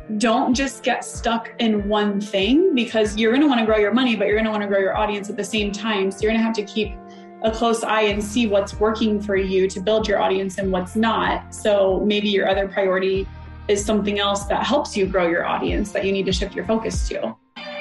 don't just get stuck in one thing, because you're going to want to grow your money, but you're going to want to grow your audience at the same time. So you're going to have to keep a close eye and see what's working for you to build your audience and what's not. So maybe your other priority is something else that helps you grow your audience that you need to shift your focus to.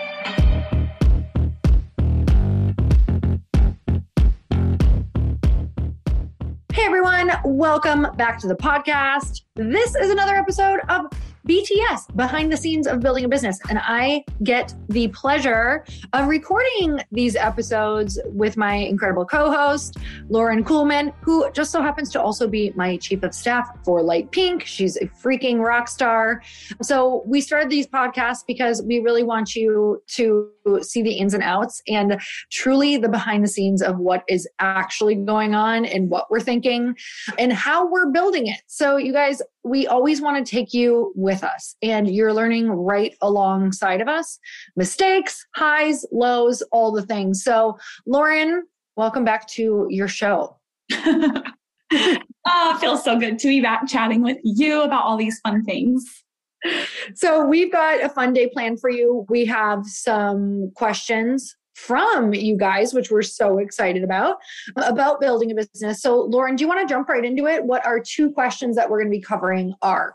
Hey everyone, welcome back to the podcast. This is another episode of BTS, Behind the Scenes of Building a Business. And I get the pleasure of recording these episodes with my incredible co-host, Lauren Kuhlman, who just so happens to also be my chief of staff for Light Pink. She's a freaking rock star. So we started these podcasts because we really want you to see the ins and outs and truly the behind the scenes of what is actually going on and what we're thinking and how we're building it. So you guys, we always want to take you with us, and you're learning right alongside of us. Mistakes, highs, lows, all the things. So Lauren, welcome back to your show. It feels so good to be back chatting with you about all these fun things. So we've got a fun day planned for you. We have some questions from you guys, which we're so excited about building a business. So Lauren, do you want to jump right into it? What our two questions that we're going to be covering are?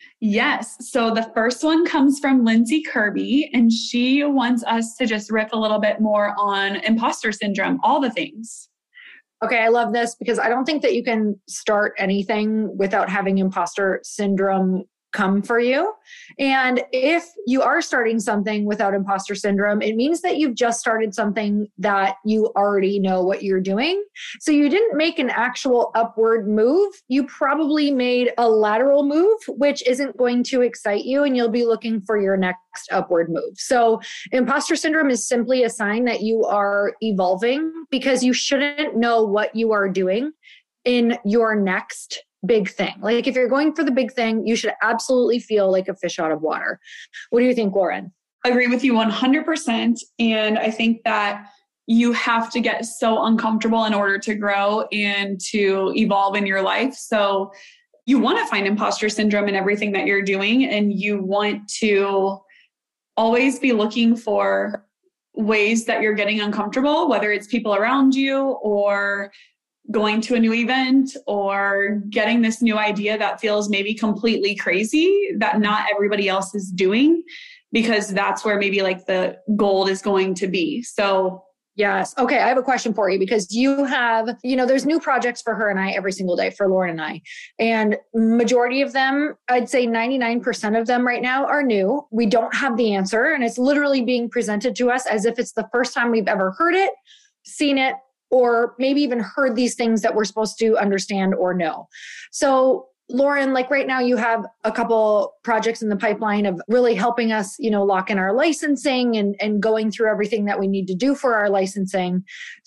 Yes. So the first one comes from Lindsay Kirby, and she wants us to just riff a little bit more on imposter syndrome, all the things. Okay, I love this because I don't think that you can start anything without having imposter syndrome come for you. And if you are starting something without imposter syndrome, it means that you've just started something that you already know what you're doing. So you didn't make an actual upward move. You probably made a lateral move, which isn't going to excite you, and you'll be looking for your next upward move. So imposter syndrome is simply a sign that you are evolving, because you shouldn't know what you are doing in your next big thing. Like if you're going for the big thing, you should absolutely feel like a fish out of water. What do you think, Lauren? Agree with you 100%. And I think that you have to get so uncomfortable in order to grow and to evolve in your life. So you want to find imposter syndrome in everything that you're doing, and you want to always be looking for ways that you're getting uncomfortable, whether it's people around you or going to a new event or getting this new idea that feels maybe completely crazy that not everybody else is doing, because that's where maybe like the gold is going to be. So yes. Okay. I have a question for you, because you have, there's new projects for her and I every single day, for Lauren and I. And majority of them, I'd say 99% of them right now are new. We don't have the answer. And it's literally being presented to us as if it's the first time we've ever heard it, seen it, or maybe even heard these things that we're supposed to understand or know. So Lauren, like right now you have a couple projects in the pipeline of really helping us, lock in our licensing and going through everything that we need to do for our licensing.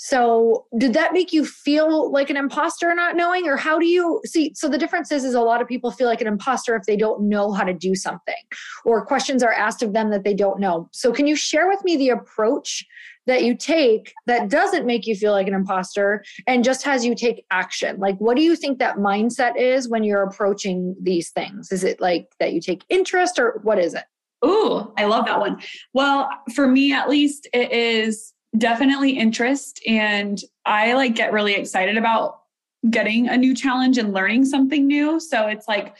So did that make you feel like an imposter not knowing, or how do you see? So the difference is a lot of people feel like an imposter if they don't know how to do something, or questions are asked of them that they don't know. So can you share with me the approach that you take that doesn't make you feel like an imposter and just has you take action? Like, what do you think that mindset is when you're approaching these things? Is it like that you take interest, or what is it? Ooh, I love that one. Well, for me, at least, it is definitely interest. And I get really excited about getting a new challenge and learning something new. So it's like,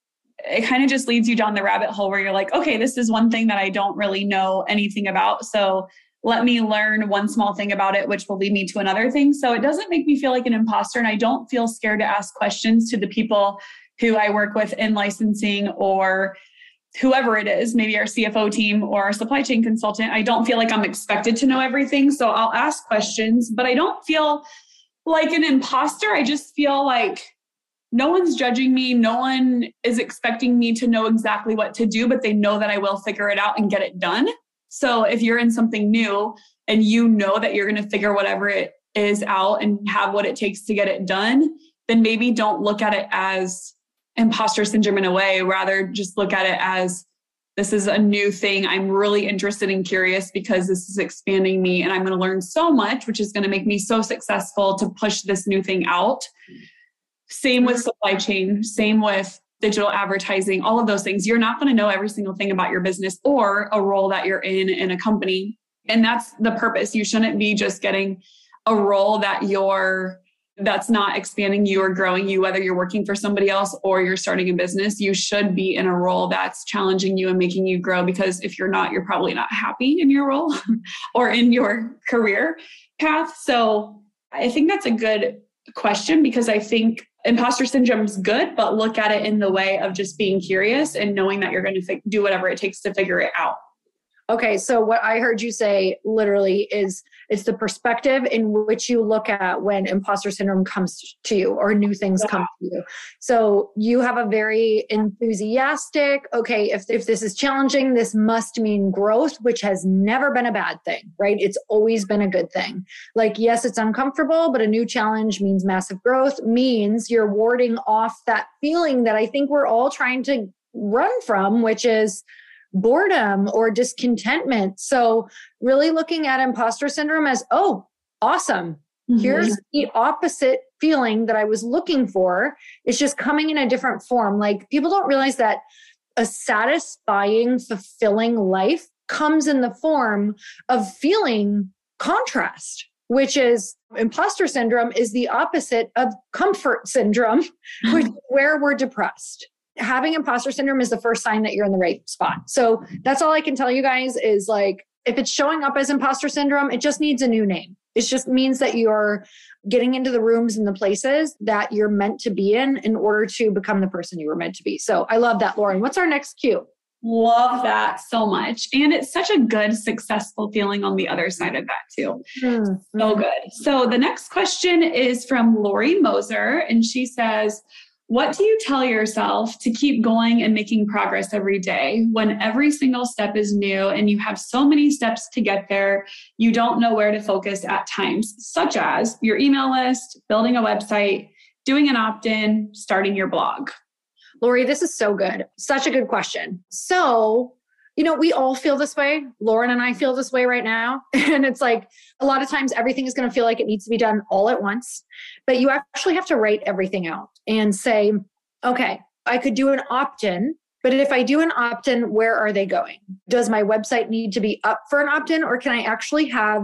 it kind of just leads you down the rabbit hole where you're like, okay, this is one thing that I don't really know anything about. So let me learn one small thing about it, which will lead me to another thing. So it doesn't make me feel like an imposter, and I don't feel scared to ask questions to the people who I work with in licensing, or whoever it is, maybe our CFO team or our supply chain consultant. I don't feel like I'm expected to know everything. So I'll ask questions, but I don't feel like an imposter. I just feel like no one's judging me. No one is expecting me to know exactly what to do, but they know that I will figure it out and get it done. So if you're in something new and you know that you're going to figure whatever it is out and have what it takes to get it done, then maybe don't look at it as imposter syndrome in a way. Rather, just look at it as, this is a new thing. I'm really interested and curious because this is expanding me, and I'm going to learn so much, which is going to make me so successful to push this new thing out. Same with supply chain, same with digital advertising, all of those things. You're not going to know every single thing about your business or a role that you're in a company. And that's the purpose. You shouldn't be just getting a role that's not expanding you or growing you, whether you're working for somebody else or you're starting a business. You should be in a role that's challenging you and making you grow, because if you're not, you're probably not happy in your role or in your career path. So I think that's a good question, because I think imposter syndrome is good, but look at it in the way of just being curious and knowing that you're going to do whatever it takes to figure it out. Okay. So what I heard you say literally is it's the perspective in which you look at when imposter syndrome comes to you or new things come to you. So you have a very enthusiastic, okay, if this is challenging, this must mean growth, which has never been a bad thing, right? It's always been a good thing. Like, yes, it's uncomfortable, but a new challenge means massive growth, means you're warding off that feeling that I think we're all trying to run from, which is boredom or discontentment. So really looking at imposter syndrome as, oh, awesome. Mm-hmm. Here's the opposite feeling that I was looking for. It's just coming in a different form. Like, people don't realize that a satisfying, fulfilling life comes in the form of feeling contrast, which is imposter syndrome is the opposite of comfort syndrome, where we're depressed. Having imposter syndrome is the first sign that you're in the right spot. So that's all I can tell you guys is, like, if it's showing up as imposter syndrome, it just needs a new name. It just means that you're getting into the rooms and the places that you're meant to be in order to become the person you were meant to be. So I love that, Lauren. What's our next cue? Love that so much. And it's such a good, successful feeling on the other side of that too. Mm-hmm. So good. So the next question is from Lori Moser, and she says, what do you tell yourself to keep going and making progress every day when every single step is new and you have so many steps to get there, you don't know where to focus at times, such as your email list, building a website, doing an opt-in, starting your blog? Lori, this is so good. Such a good question. So, we all feel this way. Lauren and I feel this way right now. And it's like, a lot of times everything is going to feel like it needs to be done all at once, but you actually have to write everything out and say, okay, I could do an opt-in, but if I do an opt-in, where are they going? Does my website need to be up for an opt-in, or can I actually have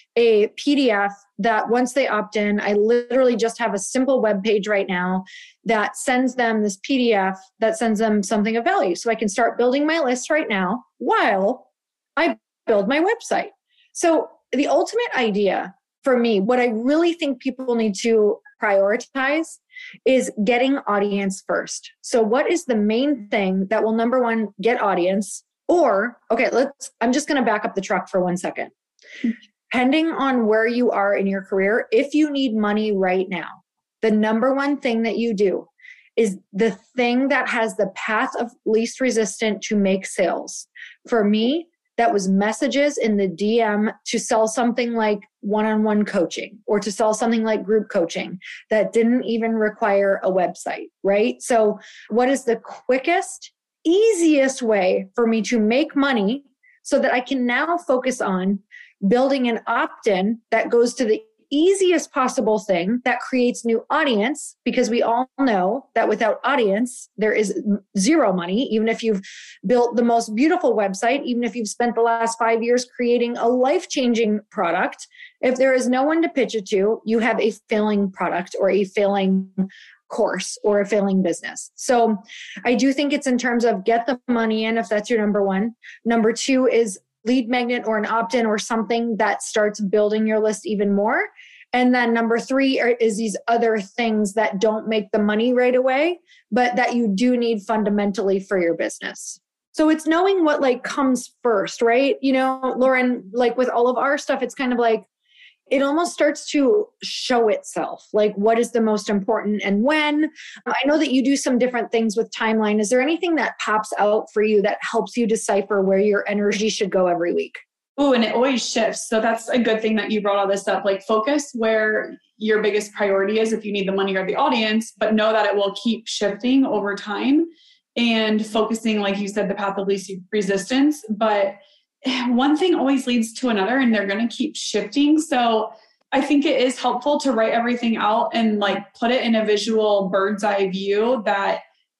a PDF that once they opt in, I literally just have a simple web page right now that sends them this PDF that sends them something of value. So I can start building my list right now while I build my website. So the ultimate idea for me, what I really think people need to prioritize is getting audience first. So what is the main thing that will, number one, get audience? Or, okay, I'm just going to back up the truck for 1 second. Depending on where you are in your career, if you need money right now, the number one thing that you do is the thing that has the path of least resistance to make sales. For me, that was messages in the DM to sell something like one-on-one coaching or to sell something like group coaching that didn't even require a website, right? So what is the quickest, easiest way for me to make money so that I can now focus on building an opt-in that goes to the easiest possible thing that creates new audience? Because we all know that without audience, there is zero money. Even if you've built the most beautiful website, even if you've spent the last 5 years creating a life-changing product, if there is no one to pitch it to, you have a failing product or a failing course or a failing business. So I do think it's in terms of get the money in, if that's your number one. Number two is lead magnet or an opt-in or something that starts building your list even more. And then number three is these other things that don't make the money right away, but that you do need fundamentally for your business. So it's knowing what comes first, right? Lauren, with all of our stuff, it's kind of like, it almost starts to show itself, what is the most important and when. I know that you do some different things with timeline. Is there anything that pops out for you that helps you decipher where your energy should go every week? Oh, and it always shifts. So that's a good thing that you brought all this up. Focus where your biggest priority is if you need the money or the audience, but know that it will keep shifting over time and focusing, like you said, the path of least resistance. But one thing always leads to another and they're going to keep shifting. So I think it is helpful to write everything out and put it in a visual bird's eye view that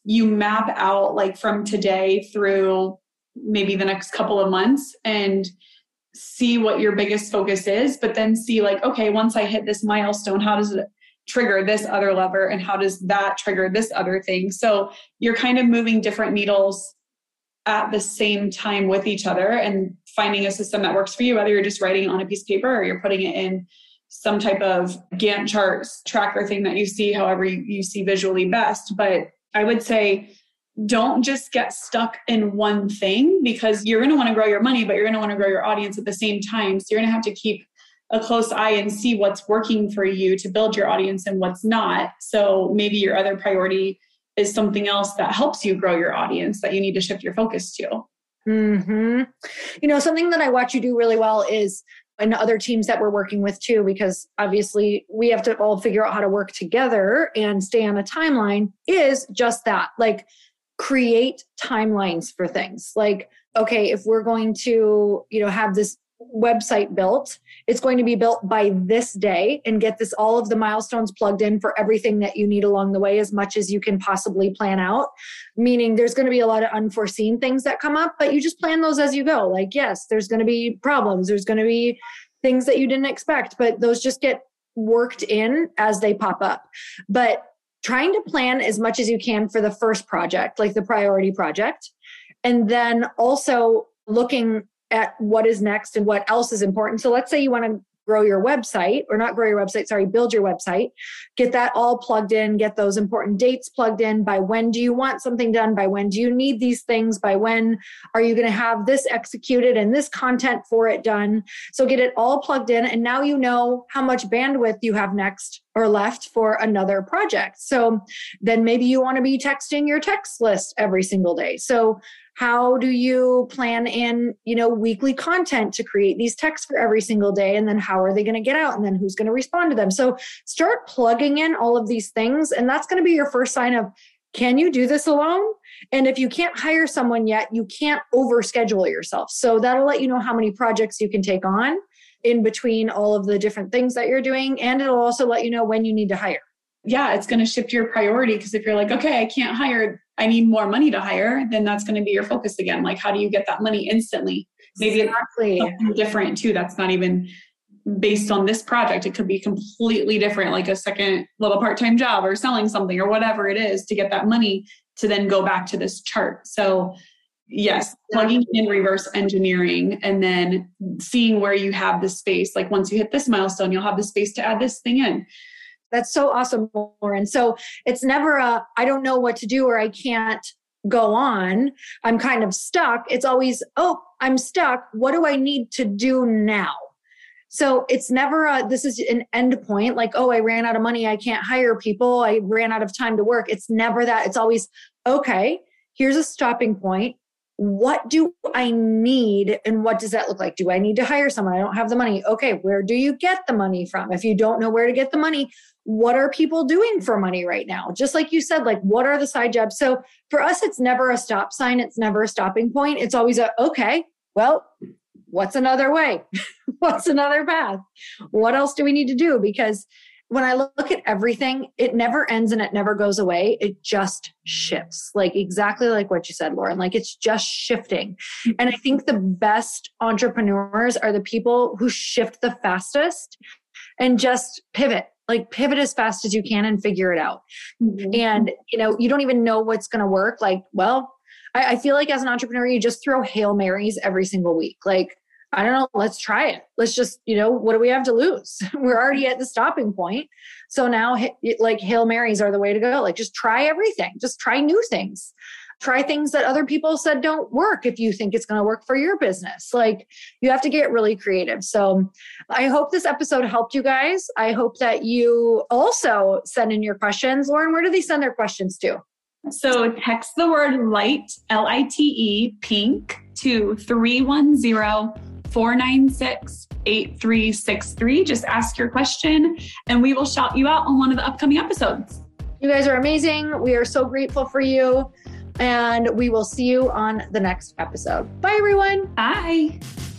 you map out like from today through maybe the next couple of months and see what your biggest focus is, but then see like, okay, once I hit this milestone, how does it trigger this other lever? And how does that trigger this other thing? So you're kind of moving different needles at the same time with each other and finding a system that works for you, whether you're just writing it on a piece of paper or you're putting it in some type of Gantt charts tracker thing that you see, however you see visually best. But I would say, don't just get stuck in one thing, because you're going to want to grow your money, but you're going to want to grow your audience at the same time. So you're going to have to keep a close eye and see what's working for you to build your audience and what's not. So maybe your other priority is something else that helps you grow your audience that you need to shift your focus to. Mm-hmm. You know, something that I watch you do really well is, and other teams that we're working with too, because obviously we have to all figure out how to work together and stay on a timeline, is just that, like, create timelines for things. Like, okay, if we're going to, you know, have this website built, it's going to be built by this day, and get this, all of the milestones plugged in for everything that you need along the way, as much as you can possibly plan out. Meaning there's going to be a lot of unforeseen things that come up, but you just plan those as you go. Like, yes, there's going to be problems. There's going to be things that you didn't expect, but those just get worked in as they pop up. But trying to plan as much as you can for the first project, like the priority project, and then also looking at what is next and what else is important. So let's say you want to grow your website, or not grow your website, sorry, build your website, get that all plugged in, get those important dates plugged in. By when do you want something done? By when do you need these things? By when are you going to have this executed and this content for it done? So get it all plugged in. And now you know how much bandwidth you have next or left for another project. So then maybe you want to be texting your text list every single day. So how do you plan in, you know, weekly content to create these texts for every single day? And then how are they going to get out? And then who's going to respond to them? So start plugging in all of these things. And that's going to be your first sign of, can you do this alone? And if you can't hire someone yet, you can't overschedule yourself. So that'll let you know how many projects you can take on in between all of the different things that you're doing. And it'll also let you know when you need to hire. Yeah, it's going to shift your priority, because if you're like, okay, I can't hire, I need more money to hire, then that's going to be your focus again. Like, how do you get that money instantly? Maybe exactly. It's something different too. That's not even based on this project. It could be completely different, like a second little part-time job or selling something or whatever it is to get that money to then go back to this chart. So yes, plugging in, reverse engineering, and then seeing where you have the space. Like once you hit this milestone, you'll have the space to add this thing in. That's so awesome, Lauren. So it's never I don't know what to do, or I can't go on, I'm kind of stuck. It's always, oh, I'm stuck. What do I need to do now? So it's never this is an end point, like, oh, I ran out of money, I can't hire people, I ran out of time to work. It's never that. It's always, okay, here's a stopping point. What do I need? And what does that look like? Do I need to hire someone? I don't have the money. Okay, where do you get the money from? If you don't know where to get the money, what are people doing for money right now? Just like you said, like, what are the side jobs? So for us, it's never a stop sign. It's never a stopping point. It's always a, okay, well, what's another way? What's another path? What else do we need to do? Because when I look at everything, it never ends and it never goes away. It just shifts, like exactly like what you said, Lauren, like it's just shifting. And I think the best entrepreneurs are the people who shift the fastest and just pivot. Like pivot as fast as you can and figure it out. Mm-hmm. And, you know, you don't even know what's going to work. Like, well, I feel like as an entrepreneur, you just throw Hail Marys every single week. Like, I don't know, let's try it. Let's just, you know, what do we have to lose? We're already at the stopping point. So now like Hail Marys are the way to go. Like just try everything. Just try new things. Try things that other people said don't work if you think it's going to work for your business. Like you have to get really creative. So I hope this episode helped you guys. I hope that you also send in your questions. Lauren, where do they send their questions to? So text the word LIGHT, LITE, pink to 310-496-8363. Just ask your question and we will shout you out on one of the upcoming episodes. You guys are amazing. We are so grateful for you. And we will see you on the next episode. Bye, everyone. Bye.